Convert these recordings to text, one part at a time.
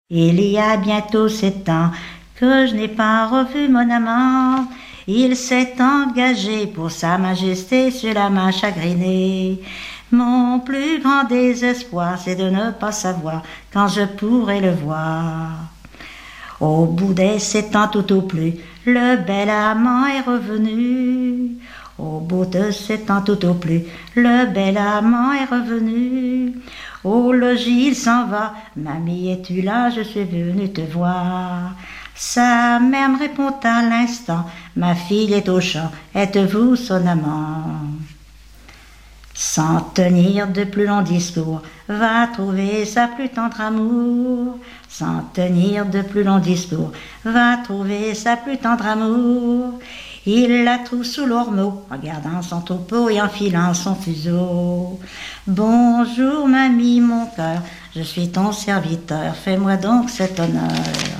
Il y a bientôt 7 ans que je n'ai pas revu mon amant. Il s'est engagé pour sa majesté, cela m'a chagriné. Mon plus grand désespoir, c'est de ne pas savoir quand je pourrai le voir. Au bout des 7 ans tout au plus, le bel amant est revenu. Au bout de 7 ans tout au plus, le bel amant est revenu. Au logis il s'en va, mamie es-tu là, je suis venue te voir. Sa mère me répond à l'instant, ma fille est au champ, êtes-vous son amant? Sans tenir de plus longs discours, va trouver sa plus tendre amour. Sans tenir de plus longs discours, va trouver sa plus tendre amour. Il la trouve sous l'ormeau, en gardant son troupeau et en filant son fuseau. Bonjour mamie mon cœur, je suis ton serviteur, fais-moi donc cet honneur.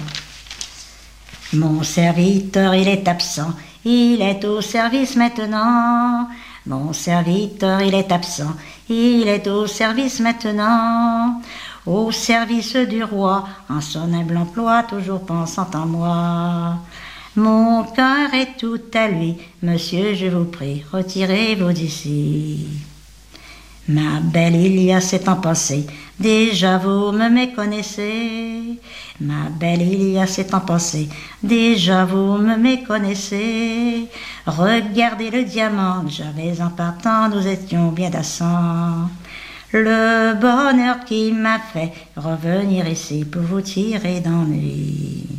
Mon serviteur il est absent, il est au service maintenant. Mon serviteur il est absent, il est au service maintenant. Au service du roi, en son humble emploi, toujours pensant en moi. Mon cœur est tout à lui, monsieur, je vous prie, retirez-vous d'ici. Ma belle, il y a 7 ans passés, déjà vous me méconnaissez. Ma belle, il y a 7 ans passés, déjà vous me méconnaissez. Regardez le diamant que j'avais en partant, nous étions bien d'assant. Le bonheur qui m'a fait revenir ici pour vous tirer d'ennui.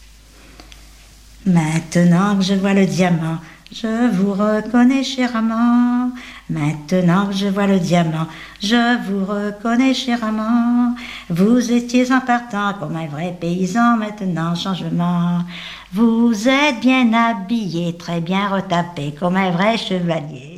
Maintenant que je vois le diamant, je vous reconnais cher amant. Maintenant que je vois le diamant, je vous reconnais cher amant. Vous étiez en partant comme un vrai paysan, maintenant changement. Vous êtes bien habillé, très bien retapé comme un vrai chevalier.